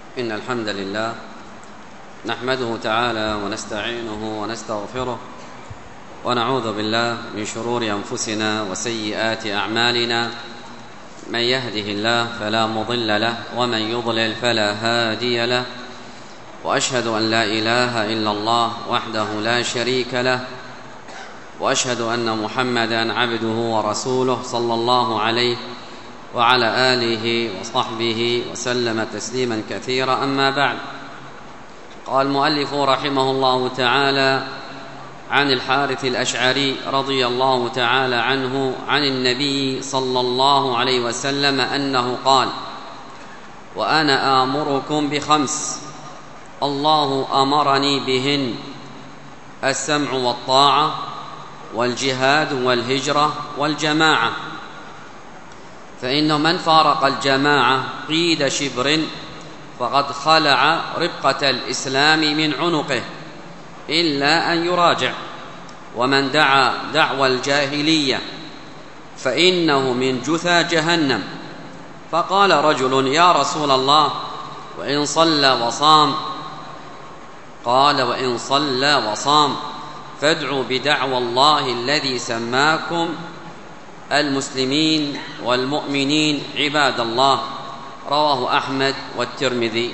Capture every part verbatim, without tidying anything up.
إن الحمد لله نحمده تعالى ونستعينه ونستغفره ونعوذ بالله من شرور أنفسنا وسيئات أعمالنا. من يهده الله فلا مضل له ومن يضلل فلا هادي له، وأشهد أن لا إله إلا الله وحده لا شريك له، وأشهد أن محمدًا عبده ورسوله صلى الله عليه وعلى آله وصحبه وسلم تسليما كثيرا. أما بعد، قال المؤلف رحمه الله تعالى عن الحارث الأشعري رضي الله تعالى عنه عن النبي صلى الله عليه وسلم أنه قال: وأنا آمركم بخمس الله أمرني بهن: السمع والطاعة والجهاد والهجرة والجماعة، فإن من فارق الجماعة قيد شبر فقد خلع ربقة الإسلام من عنقه إلا أن يراجع، ومن دعا دعوى الجاهلية فإنه من جثى جهنم. فقال رجل: يا رسول الله، وإن صلى وصام؟ قال: وإن صلى وصام فادعوا بدعوى الله الذي سماكم المسلمين والمؤمنين عباد الله. رواه أحمد والترمذي.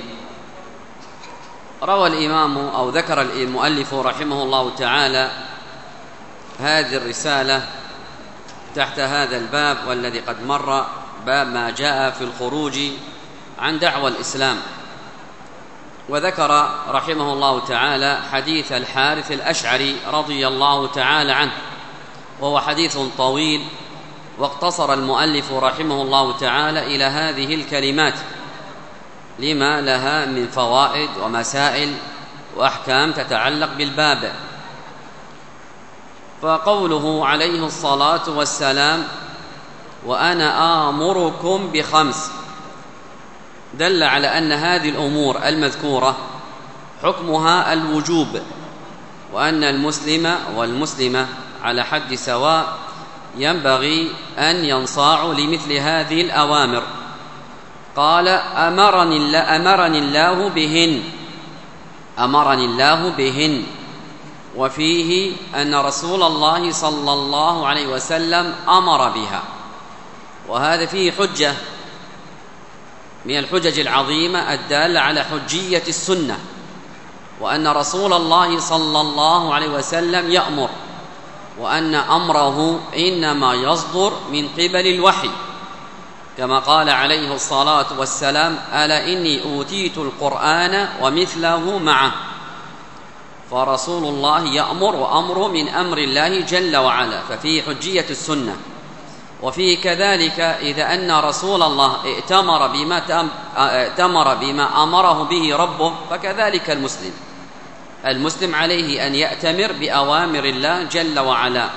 روى الإمام أو ذكر المؤلف رحمه الله تعالى هذه الرسالة تحت هذا الباب والذي قد مر، باب ما جاء في الخروج عن دعوى الإسلام. وذكر رحمه الله تعالى حديث الحارث الأشعري رضي الله تعالى عنه، وهو حديث طويل، واقتصر المؤلف رحمه الله تعالى إلى هذه الكلمات لما لها من فوائد ومسائل وأحكام تتعلق بالباب. فقوله عليه الصلاة والسلام: وأنا آمركم بخمس، دل على أن هذه الأمور المذكورة حكمها الوجوب، وأن المسلم والمسلمة على حد سواء ينبغي أن ينصاعوا لمثل هذه الأوامر. قال: أمرني الله, أمرني الله بهن أمرني الله بهن وفيه أن رسول الله صلى الله عليه وسلم أمر بها، وهذا فيه حجة من الحجج العظيمة الدالة على حجية السنة، وأن رسول الله صلى الله عليه وسلم يأمر، وأن أمره إنما يصدر من قبل الوحي، كما قال عليه الصلاة والسلام: ألا إني أوتيت القرآن ومثله معه. فرسول الله يأمر، وأمره من أمر الله جل وعلا، ففيه حجية السنة. وفيه كذلك إذا أن رسول الله ائتمر بما, ائتمر بما أمره به ربه، فكذلك المسلم المسلم عليه أن يأتمر بأوامر الله جل وعلا.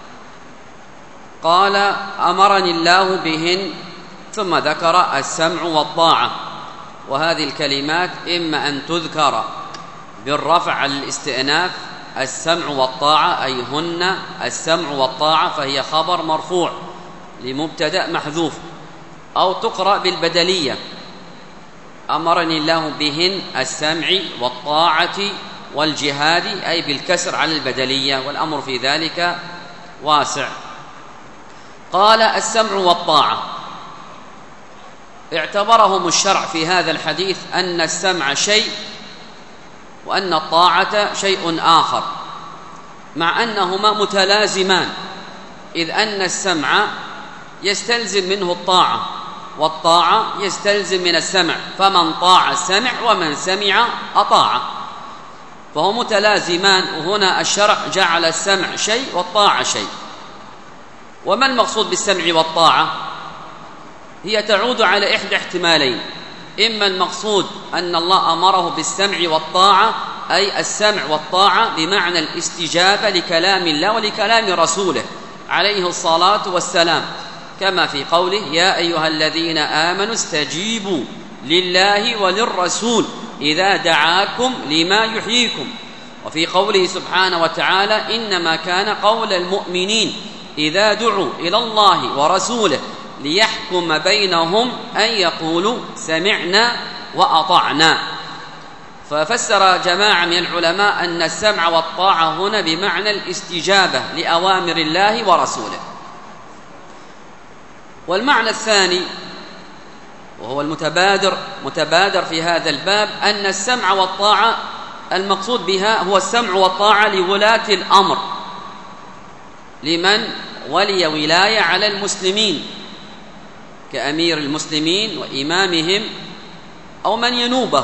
قال: أمرني الله بهن، ثم ذكر السمع والطاعة، وهذه الكلمات إما أن تذكر بالرفع على الاستئناف: السمع والطاعة، أي هن السمع والطاعة، فهي خبر مرفوع لمبتدأ محذوف، أو تقرأ بالبدلية: أمرني الله بهن السمع والطاعة والجهاد، أي بالكسر على البدلية، والأمر في ذلك واسع. قال: السمع والطاعة، اعتبرهم الشرع في هذا الحديث أن السمع شيء وأن الطاعة شيء آخر، مع أنهما متلازمان، إذ أن السمع يستلزم منه الطاعة، والطاعة يستلزم من السمع، فمن طاع السمع ومن سمع أطاع، فهو متلازمان. وهنا الشرع جعل السمع شيء والطاعة شيء. وما المقصود بالسمع والطاعة؟ هي تعود على إحدى احتمالين: إما المقصود أن الله أمره بالسمع والطاعة، أي السمع والطاعة بمعنى الاستجابة لكلام الله ولكلام رسوله عليه الصلاة والسلام، كما في قوله: يا أيها الذين آمنوا استجيبوا لله وللرسول إذا دعاكم لما يحييكم. وفي قوله سبحانه وتعالى: إنما كان قول المؤمنين إذا دعوا إلى الله ورسوله ليحكم بينهم أن يقولوا سمعنا وأطعنا. ففسر جماعة من العلماء أن السمع والطاعة هنا بمعنى الاستجابة لأوامر الله ورسوله. والمعنى الثاني وهو المتبادر متبادر في هذا الباب أن السمع والطاعة المقصود بها هو السمع والطاعة لولاة الأمر، لمن ولي ولاية على المسلمين كأمير المسلمين وإمامهم أو من ينوبه.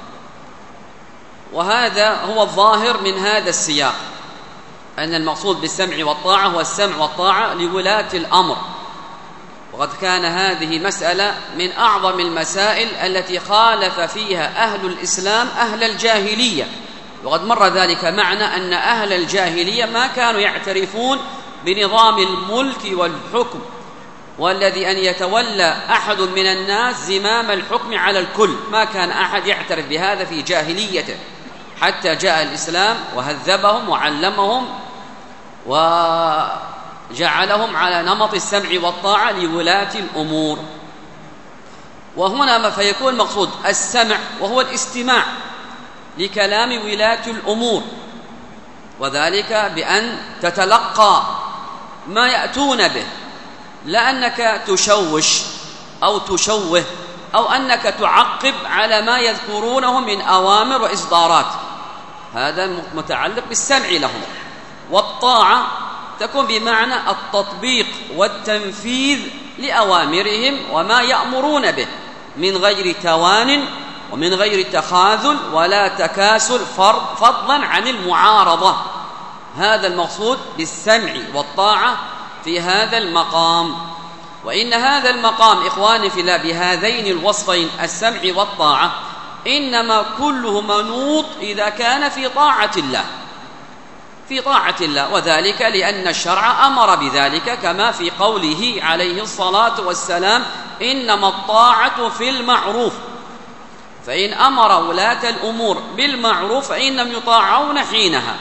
وهذا هو الظاهر من هذا السياق، أن المقصود بالسمع والطاعة هو السمع والطاعة لولاة الأمر. وقد كان هذه مسألة من أعظم المسائل التي خالف فيها أهل الإسلام أهل الجاهلية، وقد مر ذلك معنا أن أهل الجاهلية ما كانوا يعترفون بنظام الملك والحكم، والذي أن يتولى أحد من الناس زمام الحكم على الكل، ما كان أحد يعترف بهذا في جاهليته، حتى جاء الإسلام وهذبهم وعلمهم وجعلهم على نمط السمع والطاعة لولاة الأمور. وهنا فيكون مقصود السمع وهو الاستماع لكلام ولاة الأمور، وذلك بأن تتلقى ما يأتون به، لا أنك تشوش أو تشوه أو أنك تعقب على ما يذكرونه من أوامر وإصدارات، هذا متعلق بالسمع لهم. والطاعة تكون بمعنى التطبيق والتنفيذ لأوامرهم وما يأمرون به من غير توان ومن غير تخاذل ولا تكاسل، فضلا عن المعارضة. هذا المقصود بالسمع والطاعة في هذا المقام. وإن هذا المقام إخواني في الله بهذين الوصفين السمع والطاعة إنما كله منوط إذا كان في طاعة الله في طاعة الله وذلك لأن الشرع أمر بذلك، كما في قوله عليه الصلاة والسلام: إنما الطاعة في المعروف، فإن أمر ولاة الأمور بالمعروف فإنهم يطاعون حينها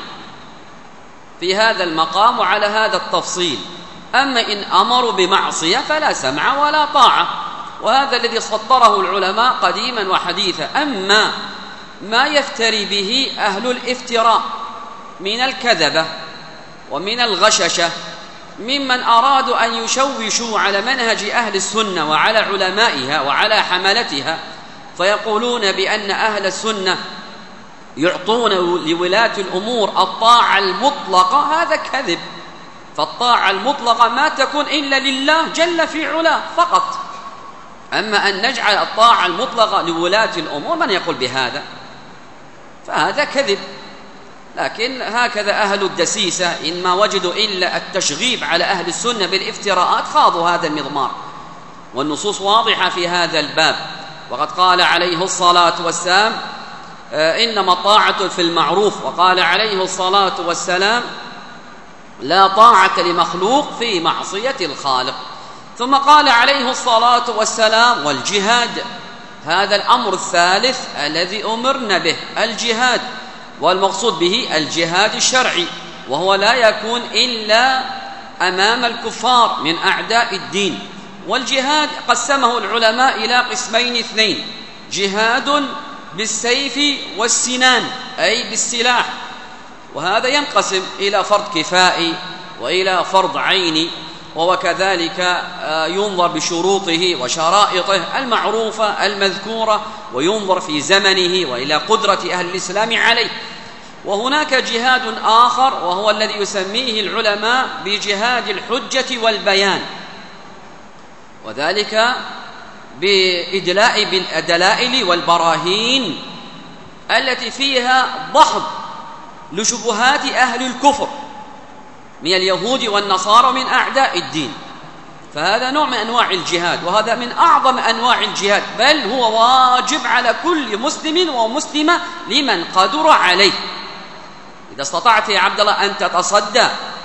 في هذا المقام وعلى هذا التفصيل. أما إن أمروا بمعصية فلا سمع ولا طاعة، وهذا الذي سطره العلماء قديما وحديثا. أما ما يفتري به أهل الافتراء من الكذبة ومن الغششة ممن أرادوا أن يشوشوا على منهج أهل السنة وعلى علمائها وعلى حملتها، فيقولون بأن أهل السنة يعطون لولاة الأمور الطاعة المطلقة، هذا كذب. فالطاعة المطلقة ما تكون إلا لله جل في علاه فقط. أما أن نجعل الطاعة المطلقة لولاة الأمور، من يقول بهذا؟ فهذا كذب. لكن هكذا أهل الدسيسة إن ما وجدوا إلا التشغيب على أهل السنة بالافتراءات خاضوا هذا المضمار، والنصوص واضحة في هذا الباب. وقد قال عليه الصلاة والسلام: إنما الطاعة في المعروف، وقال عليه الصلاة والسلام: لا طاعة لمخلوق في معصية الخالق. ثم قال عليه الصلاة والسلام: والجهاد، هذا الأمر الثالث الذي أمرنا به، الجهاد، والمقصود به الجهاد الشرعي، وهو لا يكون إلا أمام الكفار من أعداء الدين. والجهاد قسمه العلماء إلى قسمين اثنين: جهاد بالسيف والسنان أي بالسلاح، وهذا ينقسم إلى فرض كفائي وإلى فرض عيني، وكذلك ينظر بشروطه وشرائطه المعروفة المذكورة، وينظر في زمنه وإلى قدرة أهل الإسلام عليه. وهناك جهاد آخر وهو الذي يسميه العلماء بجهاد الحجة والبيان، وذلك بإدلاء بالدلائل والبراهين التي فيها دحض لشبهات أهل الكفر من اليهود والنصارى من أعداء الدين. فهذا نوع من أنواع الجهاد، وهذا من أعظم أنواع الجهاد، بل هو واجب على كل مسلم ومسلمة لمن قدر عليه. إذا استطعت يا عبد الله أن تتصدى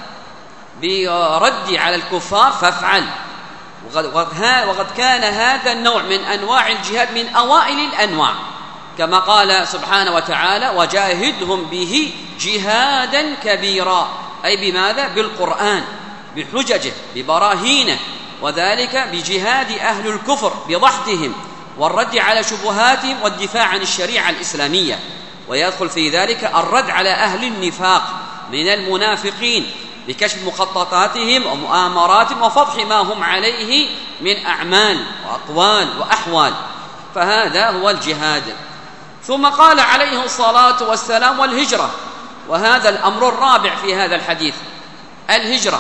برد على الكفار فافعل. وقد كان هذا النوع من أنواع الجهاد من أوائل الأنواع، كما قال سبحانه وتعالى: وجاهدهم به جهادا كبيرا، أي بماذا؟ بالقرآن، بحججه، ببراهينه، وذلك بجهاد أهل الكفر بضحتهم والرد على شبهاتهم والدفاع عن الشريعة الإسلامية، ويدخل في ذلك الرد على أهل النفاق من المنافقين بكشف مخططاتهم ومؤامراتهم وفضح ما هم عليه من أعمال وأقوال وأحوال، فهذا هو الجهاد. ثم قال عليه الصلاة والسلام والهجرة، وهذا الأمر الرابع في هذا الحديث، الهجرة.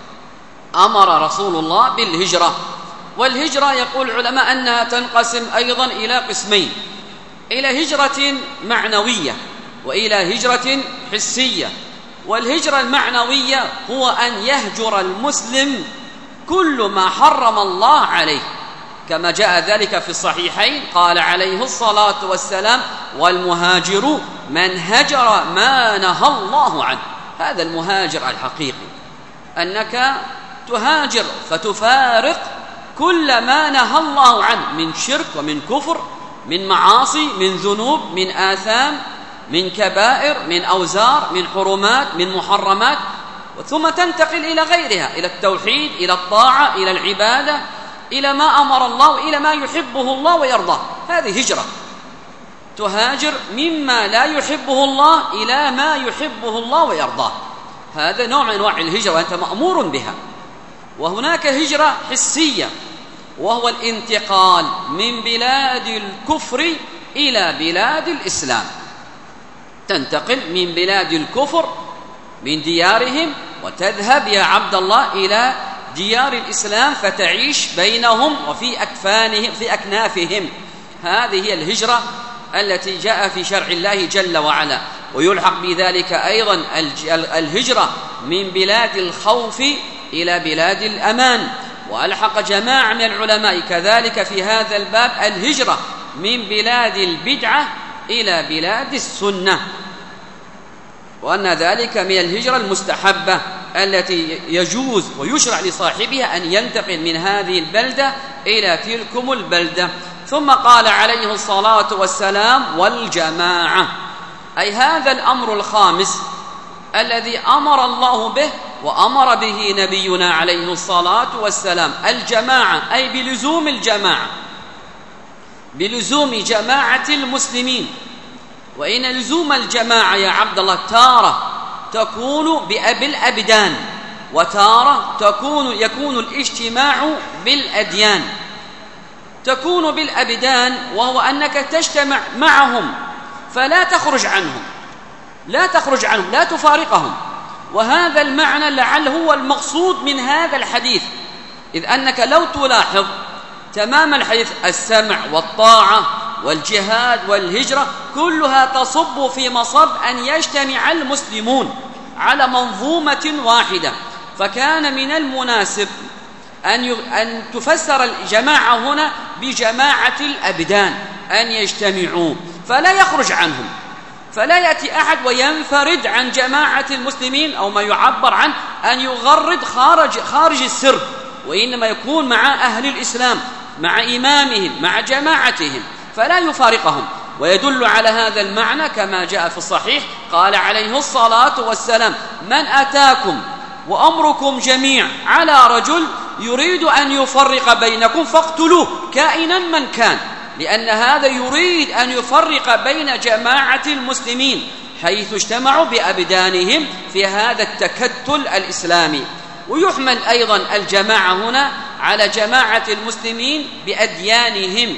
أمر رسول الله بالهجرة، والهجرة يقول العلماء أنها تنقسم أيضا إلى قسمين، إلى هجرة معنوية وإلى هجرة حسية. والهجرة المعنوية هو أن يهجر المسلم كل ما حرم الله عليه، كما جاء ذلك في الصحيحين، قال عليه الصلاة والسلام: والمهاجر من هجر ما نهى الله عنه. هذا المهاجر الحقيقي، أنك تهاجر فتفارق كل ما نهى الله عنه من شرك ومن كفر، من معاصي، من ذنوب، من آثام، من كبائر، من أوزار، من حرمات، من محرمات، ثم تنتقل إلى غيرها، إلى التوحيد، إلى الطاعة، إلى العبادة، إلى ما أمر الله، إلى ما يحبه الله ويرضاه. هذه هجرة، تهاجر مما لا يحبه الله إلى ما يحبه الله ويرضاه. هذا نوع من أنواع الهجرة وأنت مأمور بها. وهناك هجرة حسية، وهو الانتقال من بلاد الكفر إلى بلاد الإسلام. تنتقل من بلاد الكفر من ديارهم وتذهب يا عبد الله إلى ديار الإسلام فتعيش بينهم وفي أكفانهم في أكنافهم. هذه هي الهجرة التي جاء في شرع الله جل وعلا. ويلحق بذلك أيضا الهجرة من بلاد الخوف إلى بلاد الأمان. وألحق جماعة من العلماء كذلك في هذا الباب الهجرة من بلاد البدعة إلى بلاد السنة، وأن ذلك من الهجرة المستحبة التي يجوز ويشرع لصاحبها أن ينتقل من هذه البلدة إلى تلكم البلدة. ثم قال عليه الصلاة والسلام: والجماعة، أي هذا الأمر الخامس الذي أمر الله به وأمر به نبينا عليه الصلاة والسلام، الجماعة، أي بلزوم الجماعة، بلزوم جماعة المسلمين. وإن لزوم الجماعة يا عبد الله تارة تكون بالأبدان، وتارة تكون يكون الاجتماع بالأديان. تكون بالأبدان وهو أنك تجتمع معهم فلا تخرج عنهم، لا تخرج عنهم، لا تفارقهم. وهذا المعنى لعل هو المقصود من هذا الحديث، إذ أنك لو تلاحظ تمام الحديث السمع والطاعة والجهاد والهجرة كلها تصب في مصب أن يجتمع المسلمون على منظومة واحدة. فكان من المناسب أن أن تفسر الجماعة هنا بجماعة الأبدان، أن يجتمعوا فلا يخرج عنهم، فلا يأتي أحد وينفرد عن جماعة المسلمين، أو ما يعبر عن أن يغرد خارج خارج السرب، وإنما يكون مع أهل الإسلام، مع إمامهم، مع جماعتهم، فلا يفارقهم. ويدل على هذا المعنى كما جاء في الصحيح، قال عليه الصلاة والسلام: من أتاكم وأمركم جميع على رجل يريد أن يفرق بينكم فاقتلوه كائنا من كان، لأن هذا يريد أن يفرق بين جماعة المسلمين حيث اجتمعوا بأبدانهم في هذا التكتل الإسلامي. ويحمل أيضا الجماعة هنا على جماعة المسلمين بأديانهم،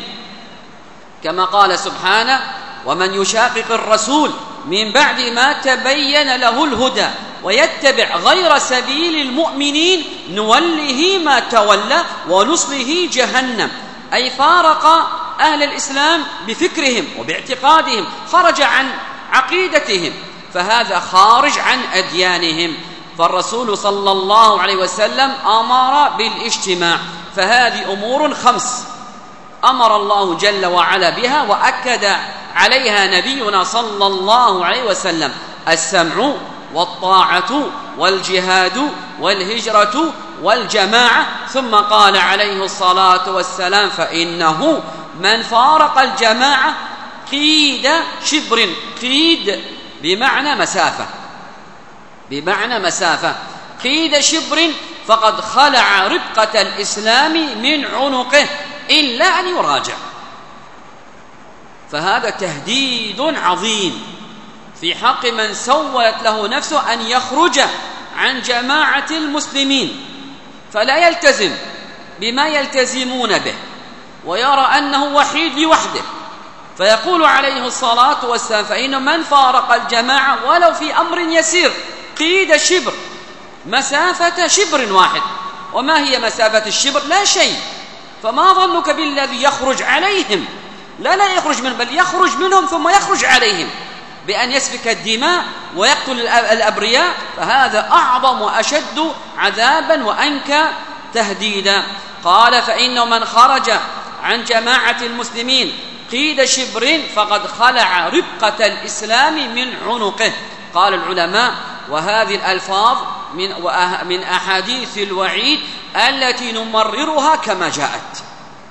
كما قال سبحانه: ومن يشاقق الرسول من بعد ما تبين له الهدى ويتبع غير سبيل المؤمنين نوله ما تولى ونصله جهنم. أي فارق أهل الإسلام بفكرهم وباعتقادهم، خرج عن عقيدتهم، فهذا خارج عن أديانهم. فالرسول صلى الله عليه وسلم أمر بالاجتماع، فهذه أمور خمس أمر الله جل وعلا بها وأكد عليها نبينا صلى الله عليه وسلم: السمع والطاعة والجهاد والهجرة والجماعة. ثم قال عليه الصلاة والسلام: فإنه من فارق الجماعة قيد شبر، قيد بمعنى مسافة، بمعنى مسافة، قيد شبر فقد خلع ربقة الإسلام من عنقه إلا أن يراجع. فهذا تهديد عظيم في حق من سولت له نفسه أن يخرج عن جماعة المسلمين، فلا يلتزم بما يلتزمون به ويرى أنه وحيد لوحده. فيقول عليه الصلاة والسلام: فإن من فارق الجماعة ولو في أمر يسير قيد شبر، مسافة شبر واحد. وما هي مسافة الشبر؟ لا شيء. فما ظنك بالذي يخرج عليهم؟ لا لا يخرج منهم، بل يخرج منهم ثم يخرج عليهم بأن يسفك الدماء ويقتل الأبرياء، فهذا أعظم وأشد عذابا وأنكى تهديدا. قال: فإنه من خرج عن جماعة المسلمين قيد شبر فقد خلع ربقة الإسلام من عنقه. قال العلماء: وهذه الألفاظ من, من أحاديث الوعيد التي نمررها كما جاءت.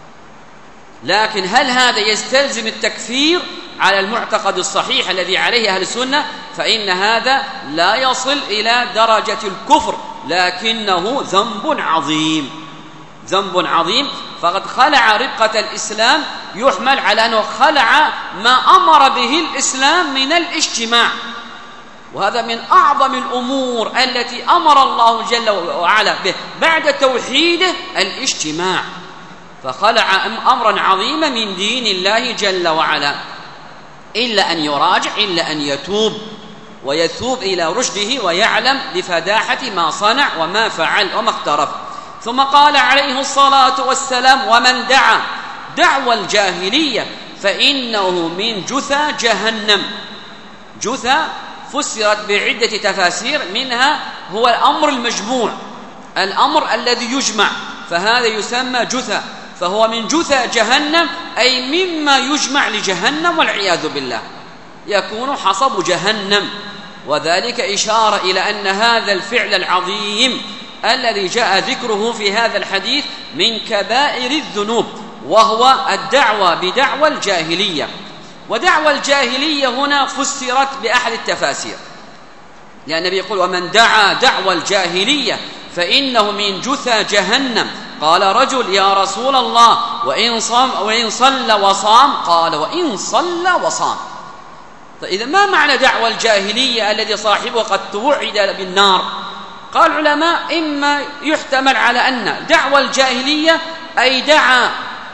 لكن هل هذا يستلزم التكفير على المعتقد الصحيح الذي عليه أهل السنة؟ فإن هذا لا يصل إلى درجة الكفر، لكنه ذنب عظيم، ذنب عظيم. فقد خلع ربقة الإسلام يحمل على أنه خلع ما أمر به الإسلام من الاجتماع، وهذا من أعظم الأمور التي أمر الله جل وعلا به بعد توحيده، الاجتماع. فخلع أمرا عظيما من دين الله جل وعلا، إلا أن يراجع، إلا أن يتوب ويتوب إلى رشده ويعلم بفداحة ما صنع وما فعل وما اقترف. ثم قال عليه الصلاة والسلام: ومن دعا دعوى الجاهلية فإنه من جثى جهنم. جثى فسرت بعدة تفاسير، منها هو الأمر المجموع، الأمر الذي يجمع، فهذا يسمى جثى، فهو من جثى جهنم، أي مما يجمع لجهنم والعياذ بالله، يكون حصب جهنم. وذلك إشارة إلى أن هذا الفعل العظيم الذي جاء ذكره في هذا الحديث من كبائر الذنوب، وهو الدعوة بدعوى الجاهلية. ودعوى الجاهلية هنا فسرت بأحد التفاسير، لأن النبي يقول: ومن دعا دعوى الجاهلية فإنه من جثى جهنم. قال رجل: يا رسول الله، وإن صام وإن صلى وصام؟ قال: وإن صلى وصام. فإذا ما معنى دعوى الجاهلية الذي صاحبه قد توعد بالنار؟ قال العلماء: إما يحتمل على أن دعوى الجاهلية أي دعا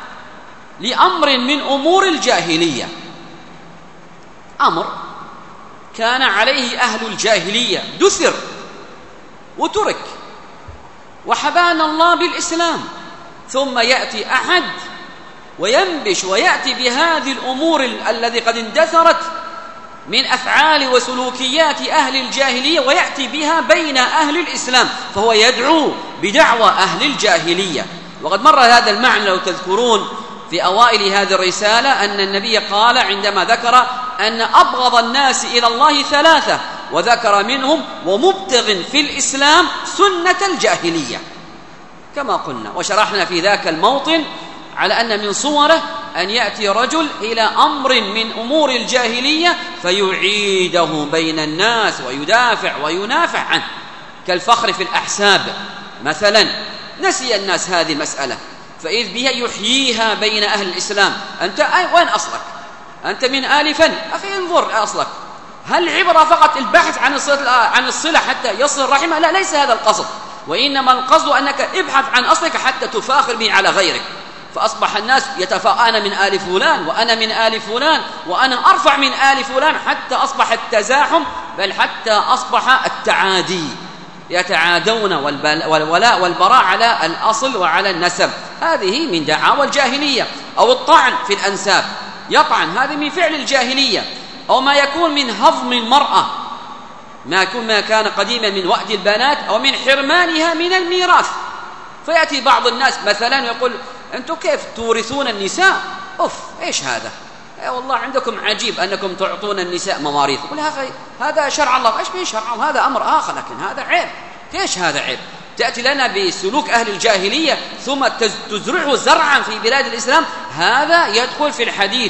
لأمر من أمور الجاهلية، أمر كان عليه أهل الجاهلية دثر وترك، وحبانا الله بالإسلام، ثم يأتي أحد وينبش ويأتي بهذه الأمور الذي قد اندثرت من أفعال وسلوكيات أهل الجاهلية ويأتي بها بين أهل الإسلام، فهو يدعو بدعوى أهل الجاهلية. وقد مر هذا المعنى لو تذكرون في أوائل هذه الرسالة، أن النبي قال عندما ذكر أن أبغض الناس إلى الله ثلاثة، وذكر منهم ومبتغ في الإسلام سنة الجاهلية، كما قلنا وشرحنا في ذاك الموطن على أن من صوره أن يأتي رجل إلى أمر من أمور الجاهلية فيعيده بين الناس ويدافع وينافع عنه، كالفخر في الأحساب مثلا. نسي الناس هذه المسألة، فإذ بها يحييها بين أهل الإسلام. أنت وين أصلك؟ أنت من آل فن، أخي انظر أصلك. هل عبرة فقط البحث عن الصلة, عن الصلة حتى يصل الرحمة؟ لا، ليس هذا القصد، وإنما القصد أنك ابحث عن أصلك حتى تفاخر به على غيرك. فأصبح الناس يتفاءل: أنا من آل فلان، وأنا من آل فلان، وأنا أرفع من آل فلان، حتى أصبح التزاحم، بل حتى أصبح التعادي، يتعادون والولاء والبراء على الأصل وعلى النسب. هذه من دعاوى الجاهلية. أو الطعن في الأنساب، يطعن، هذه من فعل الجاهلية. أو ما يكون من هضم المرأة، ما يكون ما كان قديما من وأد البنات أو من حرمانها من الميراث. فيأتي بعض الناس مثلا ويقول: أنتم كيف تورثون النساء؟ أوف، إيش هذا؟ أي والله عندكم عجيب أنكم تعطون النساء مواريث. يقول: هذا شرع الله. إيش به شرع الله؟ هذا أمر آخر، لكن هذا عيب. إيش هذا عيب؟ تأتي لنا بسلوك أهل الجاهلية ثم تزرعه زرعا في بلاد الإسلام، هذا يدخل في الحديث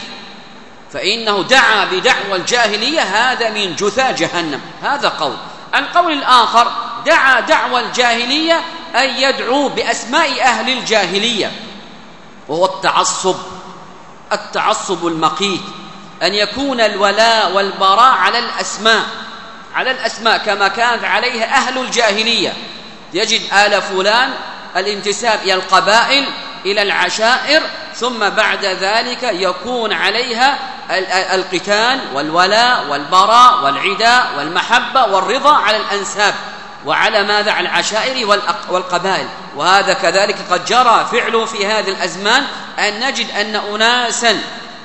فإنه دعا بدعوى الجاهلية، هذا من جثى جهنم. هذا قول. القول الآخر: دعا دعوى الجاهلية أن يدعو بأسماء أهل الجاهلية، وهو التعصب، التعصب المقيت، أن يكون الولاء والبراء على الأسماء على الأسماء كما كانت عليها أهل الجاهلية. يجد آل فلان الانتساب إلى القبائل إلى العشائر، ثم بعد ذلك يكون عليها القتال والولاء والبراء والعداء والمحبة والرضا على الأنساب وعلى ماذا؟ على العشائر والقبائل. وهذا كذلك قد جرى فعله في هذه الأزمان، أن نجد أن أناسا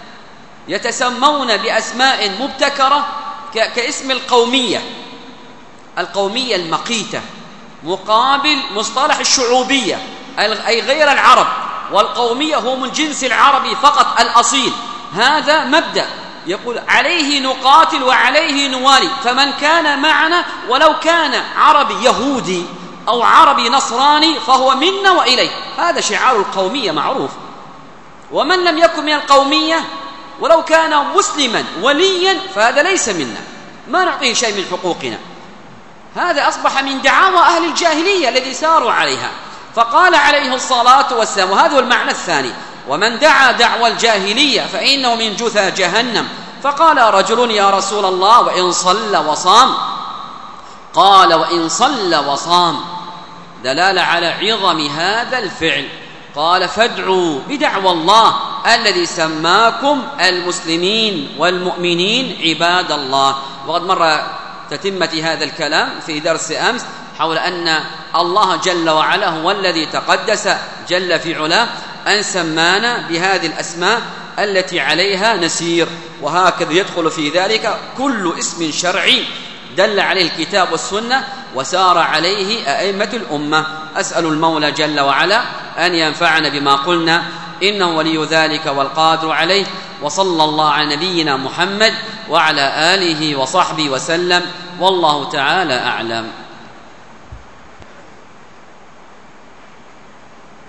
يتسمون بأسماء مبتكرة كاسم القومية القومية المقيتة مقابل مصطلح الشعوبية أي غير العرب، والقومية هم الجنس العربي فقط الأصيل. هذا مبدأ يقول عليه نقاتل وعليه نوالي، فمن كان معنا ولو كان عربي يهودي أو عربي نصراني فهو منا وإليه. هذا شعار القومية معروف. ومن لم يكن من القومية ولو كان مسلما وليا فهذا ليس منا، ما نعطيه شيء من حقوقنا. هذا أصبح من دعاوى أهل الجاهلية الذي ساروا عليها. فقال عليه الصلاة والسلام، وهذا هو المعنى الثاني: ومن دعا دعوى الجاهلية فإنه من جثى جهنم. فقال رجل: يا رسول الله وإن صلى وصام؟ قال: وإن صلى وصام، دلالة على عظم هذا الفعل. قال: فادعوا بدعوى الله الذي سماكم المسلمين والمؤمنين عباد الله. وقد مر تتمة هذا الكلام في درس أمس حول أن الله جل وعلا هو الذي تقدس جل في علاه أن سمانا بهذه الأسماء التي عليها نسير. وهكذا يدخل في ذلك كل اسم شرعي دل عليه الكتاب والسنة وسار عليه أئمة الأمة. أسأل المولى جل وعلا أن ينفعنا بما قلنا، إنه ولي ذلك والقادر عليه. وصلى الله على نبينا محمد وعلى آله وصحبه وسلم، والله تعالى أعلم.